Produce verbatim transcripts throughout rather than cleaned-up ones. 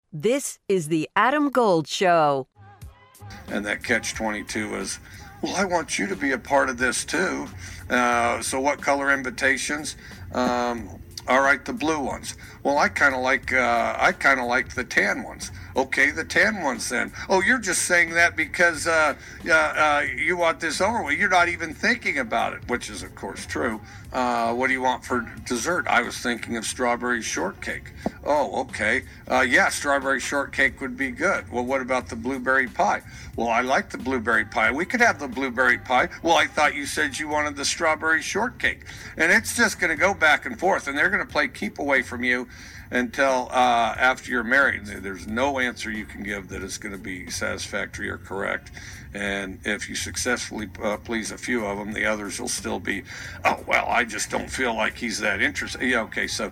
This is the Adam Gold Show. And that catch twenty-two is, well, I want you to be a part of this too. Uh, so what color invitations? Um, all right, the blue ones. Well, I kind of like uh, I kind of like the tan ones. Okay, the tan ones then. Oh, you're just saying that because uh, uh, uh, you want this over with. You're not even thinking about it, which is, of course, true. Uh, what do you want for dessert? I was thinking of strawberry shortcake. Oh, okay. Uh, yeah, strawberry shortcake would be good. Well, what about the blueberry pie? Well, I like the blueberry pie. We could have the blueberry pie. Well, I thought you said you wanted the strawberry shortcake. And it's just going to go back and forth, and they're going to play keep away from you until uh, after you're married. There's no answer you can give that is going to be satisfactory or correct. And if you successfully uh, please a few of them, the others will still be, oh, well, I just don't feel like he's that interested. Yeah, okay, so.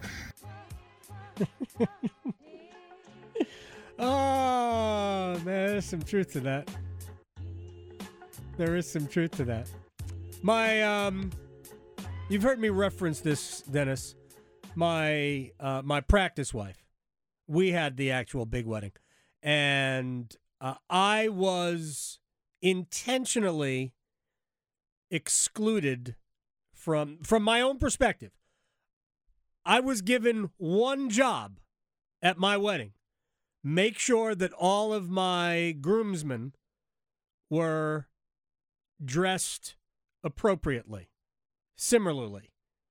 Oh, man, there's some truth to that. There is some truth to that. My, um, you've heard me reference this, Dennis. My, uh, my practice wife. We had the actual big wedding, and uh, I was intentionally excluded from from my own perspective. I was given one job at my wedding. Make sure that all of my groomsmen were dressed appropriately, similarly.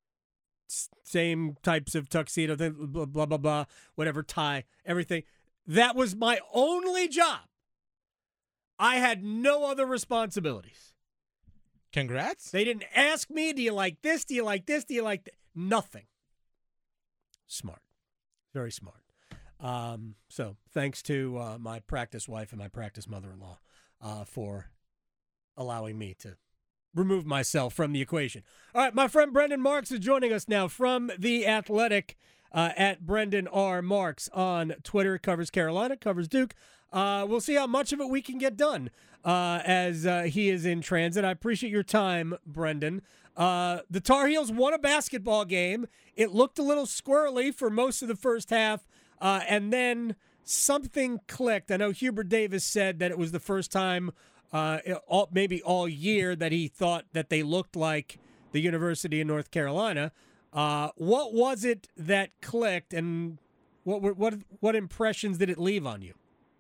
Same types of tuxedo, blah, blah, blah, blah, whatever, tie, everything. That was my only job. I had no other responsibilities. Congrats. They didn't ask me, do you like this? Do you like this? Do you like that? Nothing. Smart. Very smart. Um, so thanks to uh, my practice wife and my practice mother-in-law uh, for allowing me to remove myself from the equation. All right, my friend Brendan Marks is joining us now from The Athletic uh, at Brendan R. Marks on Twitter. Covers Carolina, covers Duke. Uh, we'll see how much of it we can get done uh, as uh, he is in transit. I appreciate your time, Brendan. Uh, the Tar Heels won a basketball game. It looked a little squirrely for most of the first half, uh, and then something clicked. I know Hubert Davis said that it was the first time Uh, all, maybe all year that he thought that they looked like the University of North Carolina. Uh, what was it that clicked, and what were, what what impressions did it leave on you?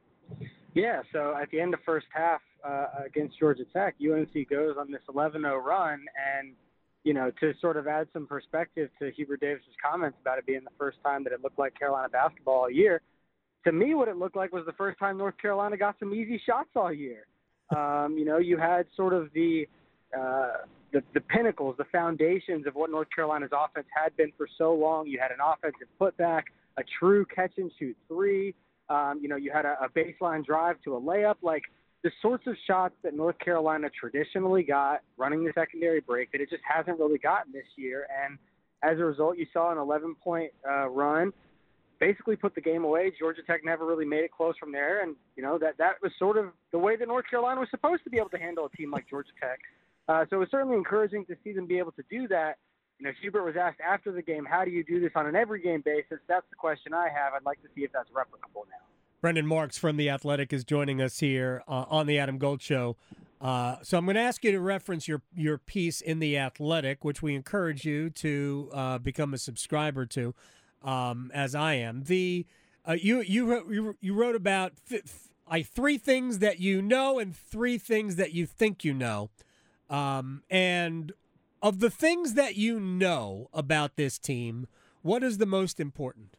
Yeah, so at the end of first half uh, against Georgia Tech, U N C goes on this eleven oh run, and you know, to sort of add some perspective to Hubert Davis's comments about it being the first time that it looked like Carolina basketball all year, to me, what it looked like was the first time North Carolina got some easy shots all year. Um, you know, you had sort of the, uh, the the pinnacles, the foundations of what North Carolina's offense had been for so long. You had an offensive putback, a true catch-and-shoot three. Um, you know, you had a, a baseline drive to a layup. Like, the sorts of shots that North Carolina traditionally got running the secondary break that it just hasn't really gotten this year. And as a result, you saw an eleven-point uh, run. Basically put the game away. Georgia Tech never really made it close from there. And, you know, that, that was sort of the way that North Carolina was supposed to be able to handle a team like Georgia Tech. Uh, so it was certainly encouraging to see them be able to do that. You know, Hubert was asked after the game, how do you do this on an every game basis? That's the question I have. I'd like to see if that's replicable now. Brendan Marks from The Athletic is joining us here uh, on the Adam Gold Show. Uh, so I'm going to ask you to reference your, your piece in The Athletic, which we encourage you to uh, become a subscriber to. Um, as I am, the uh, you you you wrote about th- like three things that you know and three things that you think you know, um, and of the things that you know about this team, what is the most important?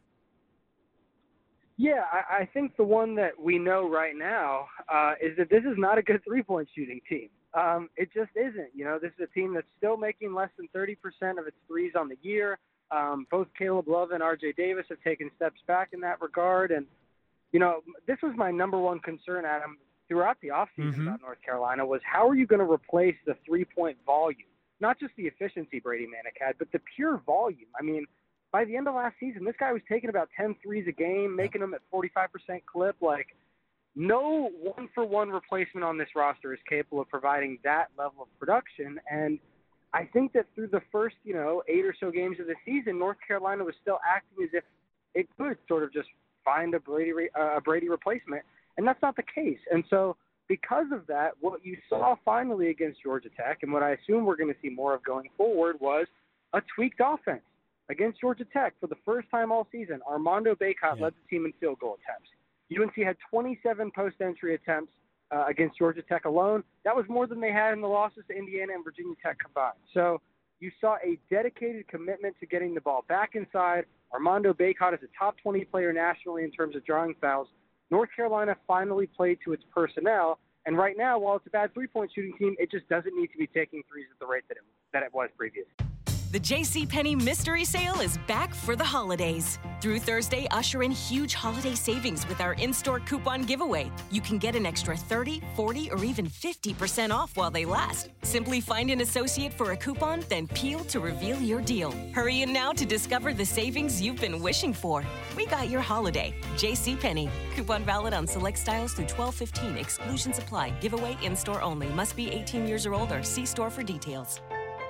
Yeah, I, I think the one that we know right now uh, is that this is not a good three-point shooting team. Um, it just isn't. You know, this is a team that's still making less than thirty percent of its threes on the year. Um, both Caleb Love and R J Davis have taken steps back in that regard. And, you know, this was my number one concern, Adam, throughout the offseason Mm-hmm. about North Carolina was how are you going to replace the three-point volume? Not just the efficiency Brady Manek had, but the pure volume. I mean, by the end of last season, this guy was taking about ten threes a game, making them at forty-five percent clip. Like, no one-for-one replacement on this roster is capable of providing that level of production. And I think that through the first, you know, eight or so games of the season, North Carolina was still acting as if it could sort of just find a Brady re- uh, a Brady replacement, and that's not the case. And so because of that, what you saw finally against Georgia Tech, and what I assume we're going to see more of going forward, was a tweaked offense. Against Georgia Tech, for the first time all season, Armando Bacot Yeah. led the team in field goal attempts. U N C had twenty-seven post-entry attempts uh, against Georgia Tech alone. That was more than they had in the losses to Indiana and Virginia Tech combined. So you saw a dedicated commitment to getting the ball back inside. Armando Bacot is a top twenty player nationally in terms of drawing fouls. North Carolina finally played to its personnel, and right now, while it's a bad three-point shooting team, it just doesn't need to be taking threes at the rate that it, that it was previously. The JCPenney Mystery Sale is back for the holidays. Through Thursday, usher in huge holiday savings with our in-store coupon giveaway. You can get an extra thirty, forty, or even fifty percent off while they last. Simply find an associate for a coupon, then peel to reveal your deal. Hurry in now to discover the savings you've been wishing for. We got your holiday. JCPenney. Coupon valid on select styles through twelve fifteen. Exclusions apply. Giveaway in-store only. Must be eighteen years or older. See store for details.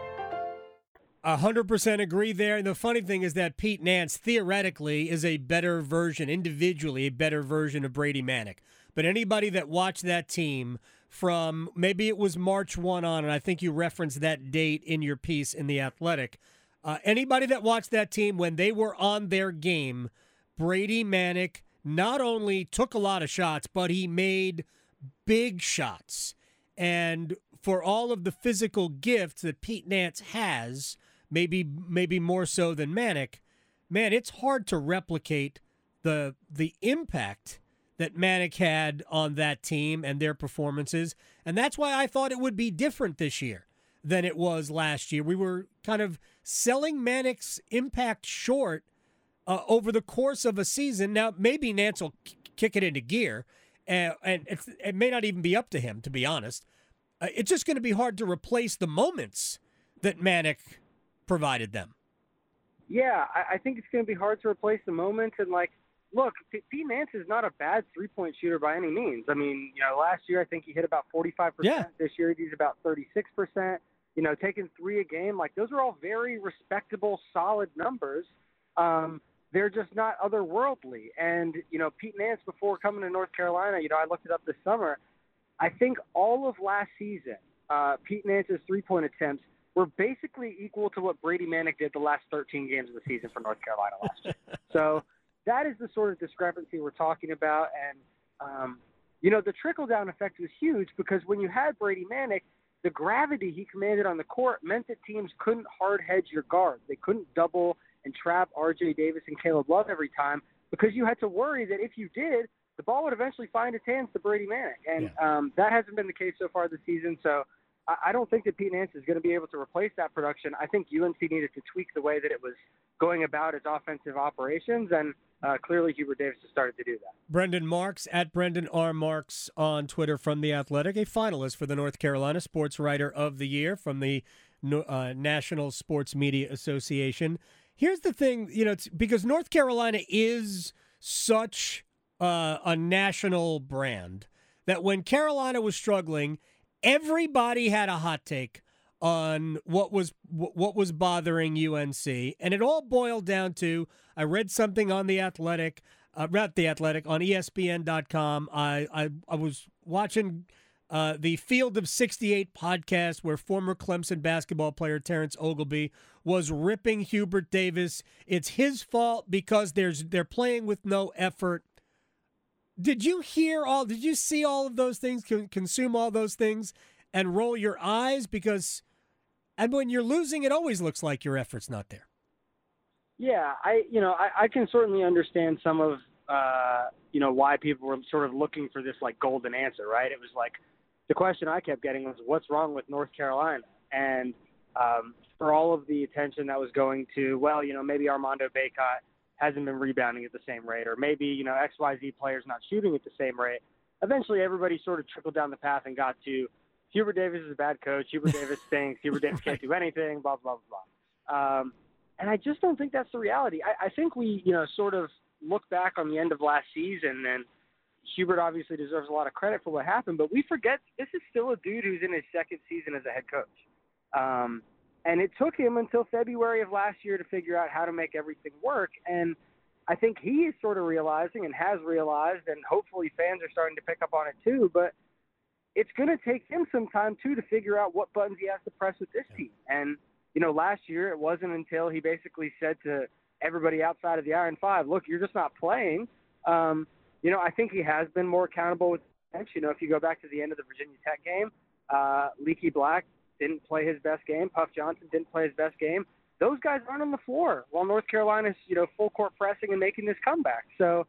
A hundred percent agree there. And the funny thing is that Pete Nance theoretically is a better version, individually, a better version of Brady Manek. But anybody that watched that team from maybe it was March first on, and I think you referenced that date in your piece in The Athletic, uh, anybody that watched that team when they were on their game, Brady Manek not only took a lot of shots, but he made big shots. And for all of the physical gifts that Pete Nance has, maybe maybe more so than Manek, man, it's hard to replicate the the impact that Manek had on that team and their performances. And that's why I thought it would be different this year than it was last year. We were kind of selling Manek's impact short uh, over the course of a season. Now, maybe Nance will k- kick it into gear, and, and it's, it may not even be up to him, to be honest. Uh, it's just going to be hard to replace the moments that Manek provided them. Yeah, I, I think it's going to be hard to replace the moments. And, like, look, P- Pete Nance is not a bad three-point shooter by any means. I mean, you know, last year I think he hit about forty-five percent. Yeah. This year he's about thirty-six percent. You know, taking three a game, like, those are all very respectable, solid numbers. Um, they're just not otherworldly. And, you know, Pete Nance, before coming to North Carolina, you know, I looked it up this summer. I think all of last season, uh, Pete Nance's three-point attempts were basically equal to what Brady Manek did the last thirteen games of the season for North Carolina last year. So that is the sort of discrepancy we're talking about. And, um, you know, the trickle-down effect was huge because when you had Brady Manek, the gravity he commanded on the court meant that teams couldn't hard-hedge your guard. They couldn't double and trap R J Davis and Caleb Love every time because you had to worry that if you did, the ball would eventually find its hands to Brady Manek. And Yeah. um, that hasn't been the case so far this season. So I, I don't think that Pete Nance is going to be able to replace that production. I think U N C needed to tweak the way that it was going about its offensive operations, and uh, clearly Hubert Davis has started to do that. Brendan Marks, at Brendan R. Marks on Twitter from The Athletic, a finalist for the North Carolina Sports Writer of the Year from the uh, National Sports Media Association. Here's the thing, you know, it's because North Carolina is such uh, a national brand that when Carolina was struggling, everybody had a hot take on what was what was bothering U N C, and it all boiled down to, I read something on The Athletic, uh, not The Athletic, on E S P N dot com. I, I, I was watching uh, the Field of sixty-eight podcast where former Clemson basketball player Terrence Ogilvy was ripping Hubert Davis. It's his fault because there's they're playing with no effort. Did you hear all, did you see all of those things, consume all those things, and roll your eyes? Because, and when you're losing, it always looks like your effort's not there. Yeah, I you know I, I can certainly understand some of uh, you know why people were sort of looking for this like golden answer, right? It was like the question I kept getting was, what's wrong with North Carolina? And um, for all of the attention that was going to, well, you know, maybe Armando Bacot hasn't been rebounding at the same rate, or maybe, you know, X Y Z players not shooting at the same rate. Eventually, everybody sort of trickled down the path and got to Hubert Davis is a bad coach. Hubert Davis stinks. Hubert Davis can't do anything, blah, blah, blah, blah. Um, and I just don't think that's the reality. I, I think we, you know, sort of look back on the end of last season, and Hubert obviously deserves a lot of credit for what happened, but we forget this is still a dude who's in his second season as a head coach. Um, and it took him until February of last year to figure out how to make everything work. And I think he is sort of realizing and has realized, and hopefully fans are starting to pick up on it too, but it's going to take him some time too to figure out what buttons he has to press with this team. And, you know, last year it wasn't until he basically said to everybody outside of the Iron Five, look, you're just not playing. Um, you know, I think he has been more accountable with the bench. You know, if you go back to the end of the Virginia Tech game, uh, Leaky Black didn't play his best game. Puff Johnson didn't play his best game. Those guys aren't on the floor while North Carolina's, you know, full court pressing and making this comeback. So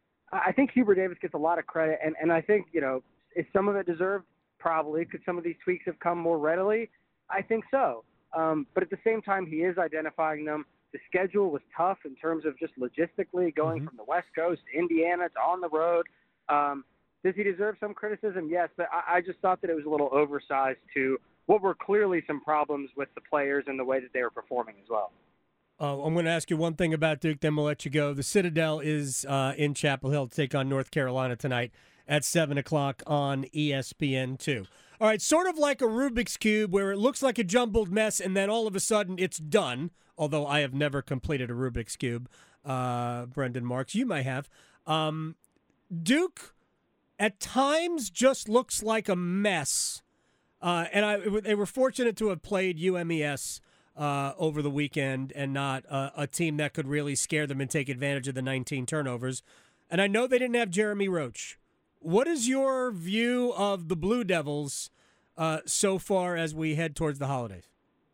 I think Hubert Davis gets a lot of credit. And, and I think, you know, is some of it deserved? Probably. Could some of these tweaks have come more readily? I think so. Um, but at the same time, he is identifying them. The schedule was tough in terms of just logistically going mm-hmm. from the West Coast to Indiana to on the road. Um, does he deserve some criticism? Yes, but I, I just thought that it was a little oversized to what were clearly some problems with the players and the way that they were performing as well. Uh, I'm going to ask you one thing about Duke, then we'll let you go. The Citadel is uh, in Chapel Hill to take on North Carolina tonight at seven o'clock on E S P N two. All right, sort of like a Rubik's Cube where it looks like a jumbled mess and then all of a sudden it's done, although I have never completed a Rubik's Cube, uh, Brendan Marks. You may have. Um, Duke at times just looks like a mess. Uh, and I, they were fortunate to have played U M E S uh, over the weekend and not uh, a team that could really scare them and take advantage of the nineteen turnovers. And I know they didn't have Jeremy Roach. What is your view of the Blue Devils uh, so far as we head towards the holidays?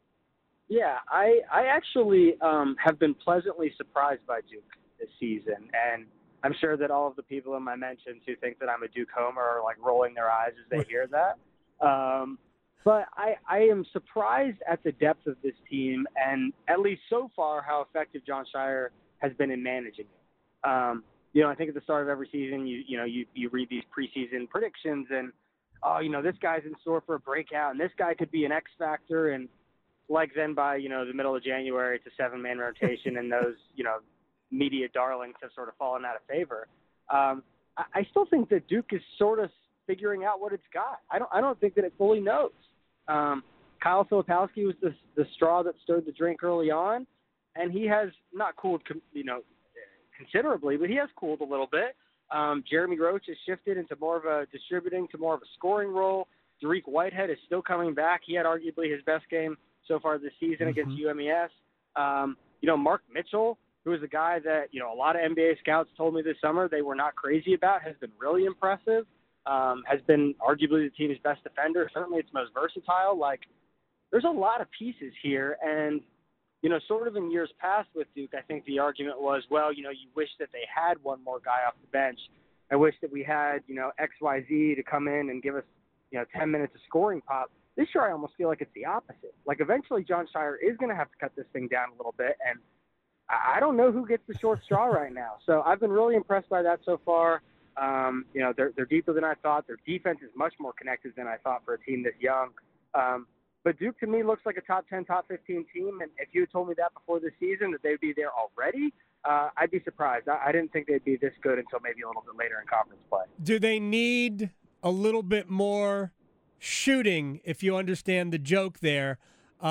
Yeah, I, I actually um, have been pleasantly surprised by Duke this season. And I'm sure that all of the people in my mentions who think that I'm a Duke homer are like rolling their eyes as they hear that. Um, but I, I am surprised at the depth of this team and at least so far how effective John Shire has been in managing it. Um, you know, I think at the start of every season, you you know, you, you read these preseason predictions and, oh, you know, this guy's in store for a breakout and this guy could be an X factor. And like then by, you know, the middle of January, it's a seven-man rotation and those, you know, media darlings have sort of fallen out of favor. Um, I, I still think that Duke is sort of figuring out what it's got. I don't I don't think that it fully knows. Um, Kyle Filipowski was the, the straw that stirred the drink early on, and he has not cooled, you know, considerably, but he has cooled a little bit. Um, Jeremy Roach has shifted into more of a distributing to more of a scoring role. Dariq Whitehead is still coming back. He had arguably his best game so far this season mm-hmm. against U M E S. Um, you know, Mark Mitchell, who is a guy that, you know, a lot of N B A scouts told me this summer they were not crazy about, has been really impressive. Um, has been arguably the team's best defender. Certainly its most versatile. Like, there's a lot of pieces here. And, you know, sort of in years past with Duke, I think the argument was, well, you know, you wish that they had one more guy off the bench. I wish that we had, you know, X Y Z to come in and give us, you know, ten minutes of scoring pop. This year I almost feel like it's the opposite. Like, eventually John Shire is going to have to cut this thing down a little bit. And I don't know who gets the short straw right now. So I've been really impressed by that so far. Um, you know, they're, they're deeper than I thought. Their defense is much more connected than I thought for a team this young. Um, but Duke, to me, looks like a top ten, top fifteen team. And if you had told me that before the season, that they'd be there already, uh, I'd be surprised. I, I didn't think they'd be this good until maybe a little bit later in conference play. Do they need a little bit more shooting, if you understand the joke there?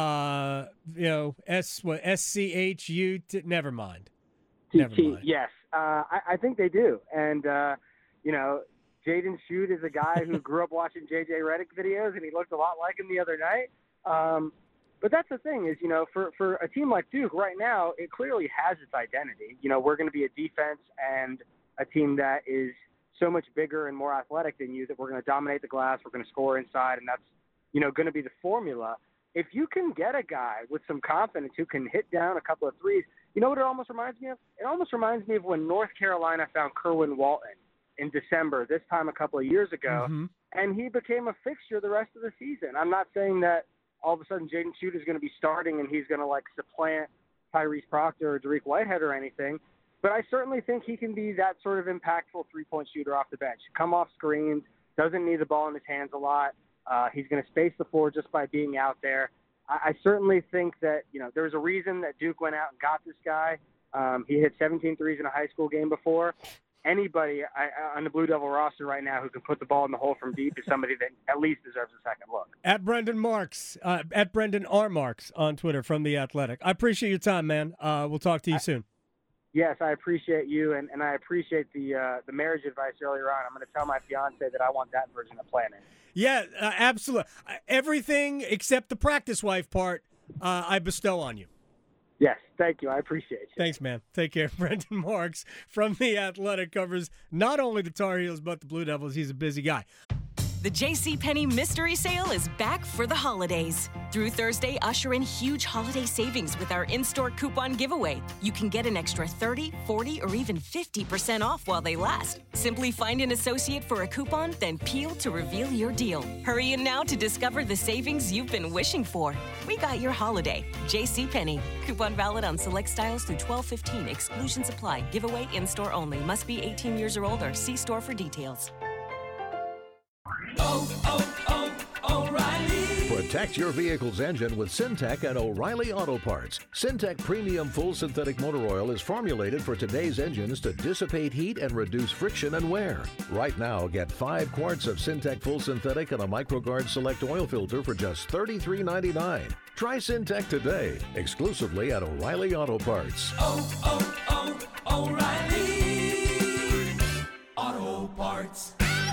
Uh, you know, S, what, S C H U, T, never mind. Never mind. Yes, uh, I, I think they do. And, uh, you know, Jaden Schutt is a guy who grew up watching J J Redick videos, and he looked a lot like him the other night. Um, but that's the thing is, you know, for, for a team like Duke right now, it clearly has its identity. You know, we're going to be a defense and a team that is so much bigger and more athletic than you that we're going to dominate the glass, we're going to score inside, and that's, you know, going to be the formula. If you can get a guy with some confidence who can hit down a couple of threes, you know what it almost reminds me of? It almost reminds me of when North Carolina found Kerwin Walton in December, this time a couple of years ago, mm-hmm. and he became a fixture the rest of the season. I'm not saying that all of a sudden Jaden Schutt is going to be starting and he's going to, like, supplant Tyrese Proctor or Dariq Whitehead or anything, but I certainly think he can be that sort of impactful three-point shooter off the bench. Come off screens, doesn't need the ball in his hands a lot. Uh, he's going to space the floor just by being out there. I, I certainly think that, you know, there's a reason that Duke went out and got this guy. Um, he hit seventeen threes in a high school game before. Anybody I, on the Blue Devil roster right now who can put the ball in the hole from deep is somebody that at least deserves a second look. At Brendan Marks, uh, at Brendan R. Marks on Twitter from The Athletic. I appreciate your time, man. Uh, we'll talk to you I, soon. Yes, I appreciate you, and, and I appreciate the uh, the marriage advice earlier on. I'm going to tell my fiance that I want that version of planning. Yeah, uh, absolutely. Uh, everything except the practice wife part, uh, I bestow on you. Yes, thank you. I appreciate you. Thanks, man. Take care. Brendan Marks from The Athletic covers not only the Tar Heels but the Blue Devils. He's a busy guy. The JCPenney Mystery Sale is back for the holidays. Through Thursday, usher in huge holiday savings with our in-store coupon giveaway. You can get an extra thirty, forty, or even fifty percent off while they last. Simply find an associate for a coupon, then peel to reveal your deal. Hurry in now to discover the savings you've been wishing for. We got your holiday. JCPenney. Coupon valid on select styles through twelve fifteen. Exclusions apply. Giveaway in-store only. Must be eighteen years or older. See store for details. Oh, oh, oh, O'Reilly. Protect your vehicle's engine with Syntec and O'Reilly Auto Parts. Syntec Premium Full Synthetic Motor Oil is formulated for today's engines to dissipate heat and reduce friction and wear. Right now, get five quarts of Syntec Full Synthetic and a MicroGuard Select Oil Filter for just thirty-three ninety-nine. Try Syntec today, exclusively at O'Reilly Auto Parts. Oh, oh, oh, O'Reilly Auto Parts.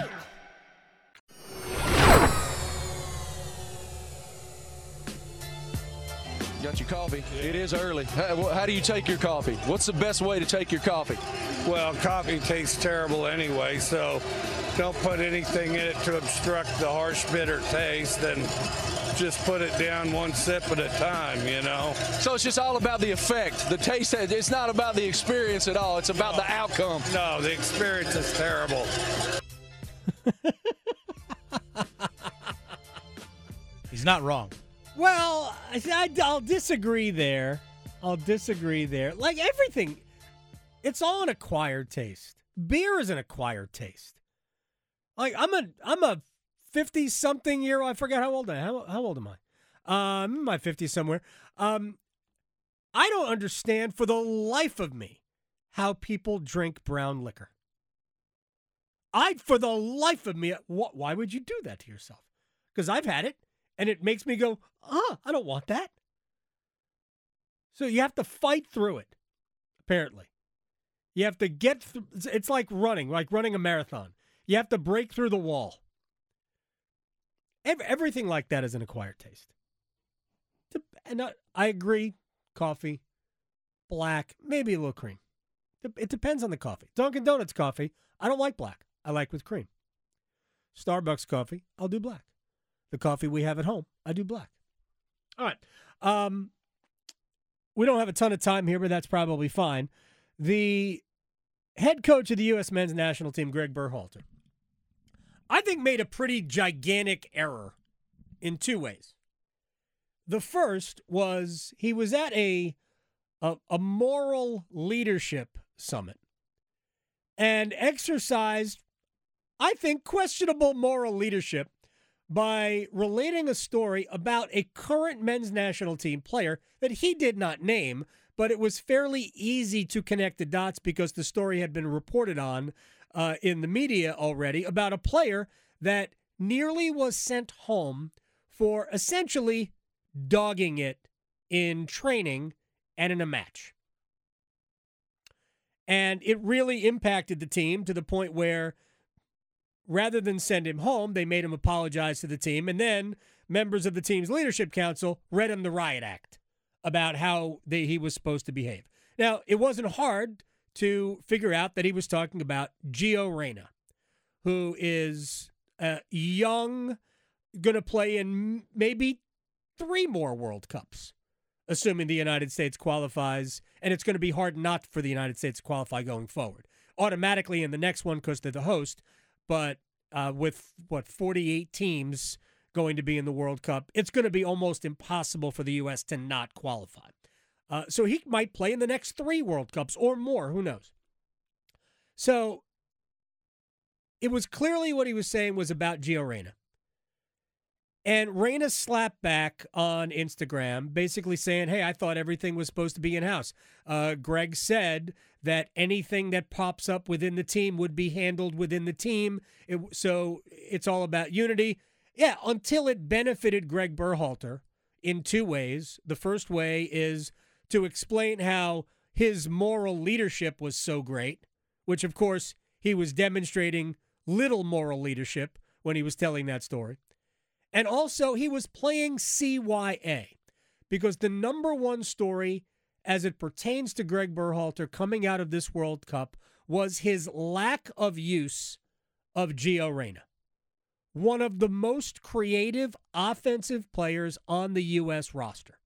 Got your coffee. It is early. How, how do you take your coffee? What's the best way to take your coffee? Well, coffee tastes terrible anyway, so don't put anything in it to obstruct the harsh, bitter taste, and just put it down one sip at a time, you know. So it's just all about the effect, the taste. It's not about the experience at all. It's about no, the outcome. No, the experience is terrible. He's not wrong. Well, I, I'll disagree there. I'll disagree there. Like everything, it's all an acquired taste. Beer is an acquired taste. Like I'm a I'm a fifty something year old. I forgot how old I am. How, how old am I? Um, in my fifties somewhere. Um, I don't understand for the life of me how people drink brown liquor. I, for the life of me, wh- why would you do that to yourself? Because I've had it. And it makes me go, ah, I don't want that. So you have to fight through it, apparently. You have to get through. It's like running, like running a marathon. You have to break through the wall. Everything like that is an acquired taste. And I agree, coffee, black, maybe a little cream. It depends on the coffee. Dunkin' Donuts coffee, I don't like black. I like with cream. Starbucks coffee, I'll do black. The coffee we have at home, I do black. All right. Um, we don't have a ton of time here, but that's probably fine. The head coach of the U S men's national team, Greg Berhalter, I think made a pretty gigantic error in two ways. The first was he was at a, a, a moral leadership summit and exercised, I think, questionable moral leadership by relating a story about a current men's national team player that he did not name, but it was fairly easy to connect the dots because the story had been reported on uh, in the media already about a player that nearly was sent home for essentially dogging it in training and in a match. And it really impacted the team to the point where rather than send him home, they made him apologize to the team, and then members of the team's leadership council read him the riot act about how they, he was supposed to behave. Now, it wasn't hard to figure out that he was talking about Gio Reyna, who is uh, young, going to play in maybe three more World Cups, assuming the United States qualifies, and it's going to be hard not for the United States to qualify going forward. Automatically in the next one because they're the host, but uh, with, what, forty-eight teams going to be in the World Cup, it's going to be almost impossible for the U S to not qualify. Uh, so he might play in the next three World Cups or more. Who knows? So it was clearly what he was saying was about Gio Reyna. And Reyna slapped back on Instagram, basically saying, hey, I thought everything was supposed to be in-house. Uh, Greg said that anything that pops up within the team would be handled within the team. It, so it's all about unity. Yeah, until it benefited Greg Berhalter in two ways. The first way is to explain how his moral leadership was so great, which, of course, he was demonstrating little moral leadership when he was telling that story. And also, he was playing C Y A, because the number one story as it pertains to Greg Berhalter coming out of this World Cup was his lack of use of Gio Reyna, one of the most creative offensive players on the U S roster.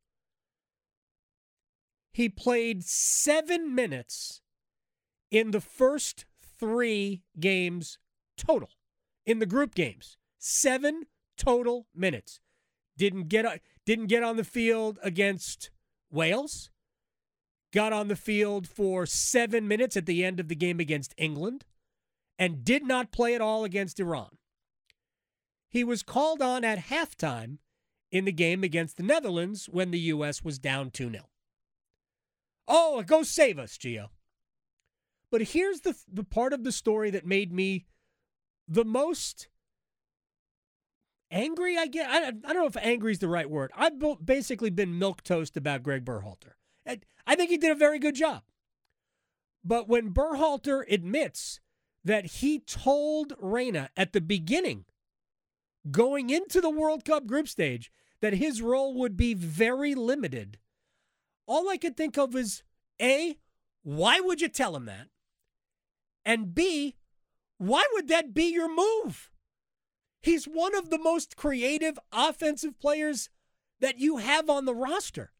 He played seven minutes in the first three games total, in the group games. Seven total minutes. Didn't get, didn't get on the field against Wales. Got on the field for seven minutes at the end of the game against England, and did not play at all against Iran. He was called on at halftime in the game against the Netherlands when the U S was down two nil. Oh, go save us, Gio. But here's the, the part of the story that made me the most angry, I guess. I, I don't know if angry is the right word. I've basically been milquetoast about Greg Berhalter. I think he did a very good job. But when Berhalter admits that he told Reyna at the beginning, going into the World Cup group stage, that his role would be very limited, all I could think of is, A, why would you tell him that? And B, why would that be your move? He's one of the most creative offensive players that you have on the roster.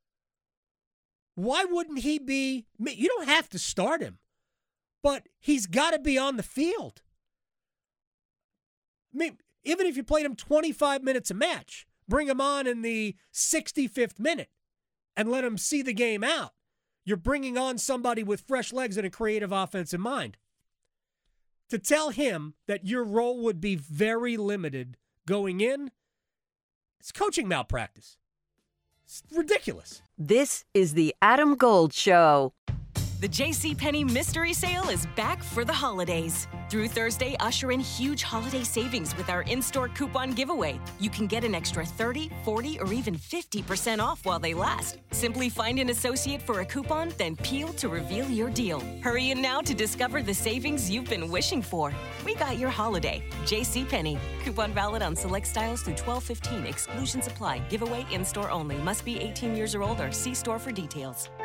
Why wouldn't he be? You don't have to start him, but he's got to be on the field. I mean, even if you played him twenty-five minutes a match, bring him on in the sixty-fifth minute and let him see the game out. You're bringing on somebody with fresh legs and a creative offensive mind. To tell him that your role would be very limited going in, it's coaching malpractice. It's ridiculous. This is the Adam Gold Show. The JCPenney Mystery Sale is back for the holidays. Through Thursday, usher in huge holiday savings with our in-store coupon giveaway. You can get an extra thirty, forty, or even fifty percent off while they last. Simply find an associate for a coupon, then peel to reveal your deal. Hurry in now to discover the savings you've been wishing for. We got your holiday. JCPenney. Coupon valid on select styles through twelve fifteen. Exclusions apply. Giveaway in-store only. Must be eighteen years or older. See store for details.